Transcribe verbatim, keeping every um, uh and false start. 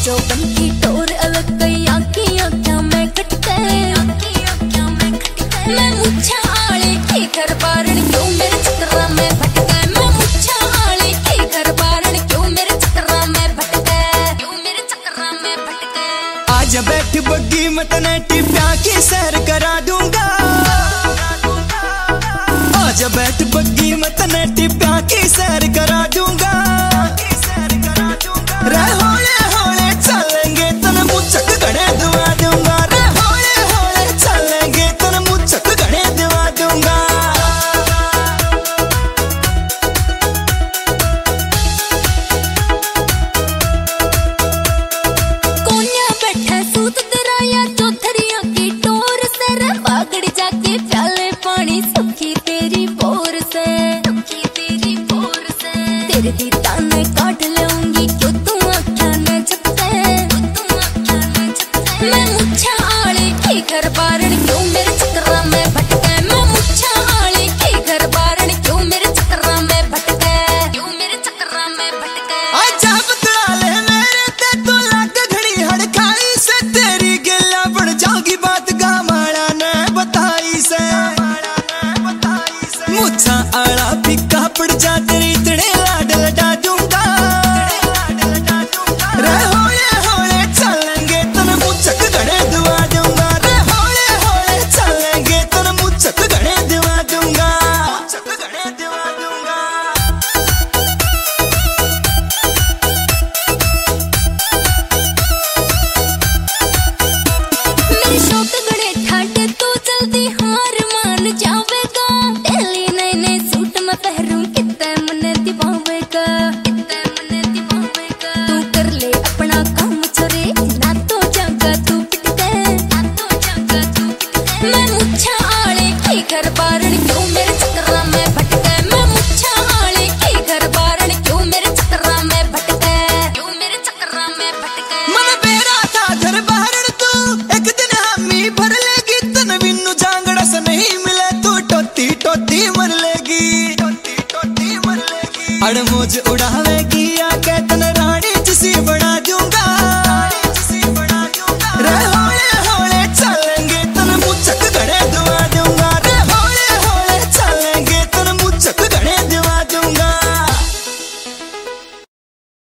जो बनकी टोर अलग गई आँखियों क्या मैं कटके मैं मुच्छा आले की घर बारण क्यों मेरे चक्करा में भटके मैं मुच्छा आले की घर बारण क्यों मेरे चक्करा में भटके क्यों मेरे चक्करा में भटके। आज बैठ बग्गी मैं तने टिप्या की सैर करा दूंगा। आज बैठ बग्गी मैं तने टिप्या की सैर करा दूंगा।